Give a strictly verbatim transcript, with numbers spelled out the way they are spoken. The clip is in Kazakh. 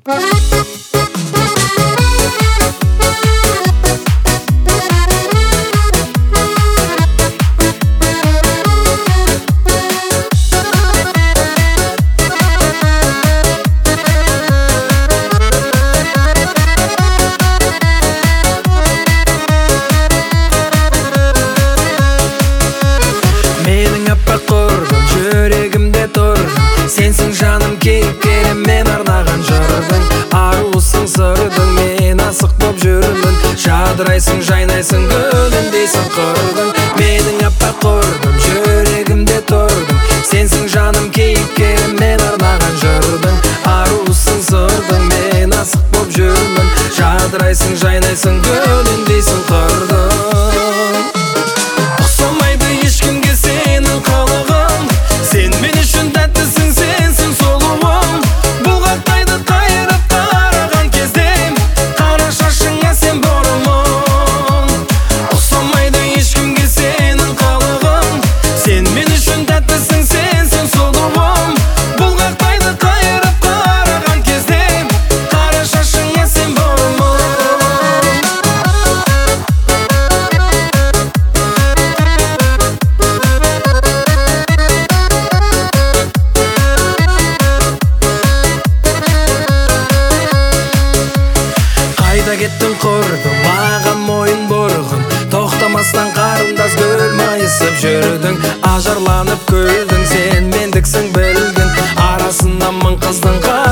Сенсің жаным кейіпкерім, мен арнаған жырдың арусың, сырдың, мен асық боп жүрмін. Жадырайсың, жайнайсың, гүліндейсің қырдың. Менің аппақ құрбым, жүрегімде тұрдың. Сенсің жаным кейіпкерім, мен арнаған жырдың арусың, сырдың, мен асық боп жүрмін. Жадырайсың, жайнайсың, гүліндейсің қырдың. Ұқсамайды ешкімге сенің қылығың, сен мен үшін тәттісің, сенсің сұлуым. Бұлғақтайды қайырып қараған кезде, қара шашыңа сен бұрымың. Ұқсамайды ешкімге сенің қылығың, сен мен үшін тәттісің, сенсің сұлуым. Бұлғақтайды қайырып қараған кезде, қара шашыңа сен бұрымың. Қайда кеттің құрбым, маған мойын бұрғын. Тоқтамастан қарындас гүл майысып жүрдің. Ажарланып күлдің, сен мендіксің білгін. Арасынан мың қыздың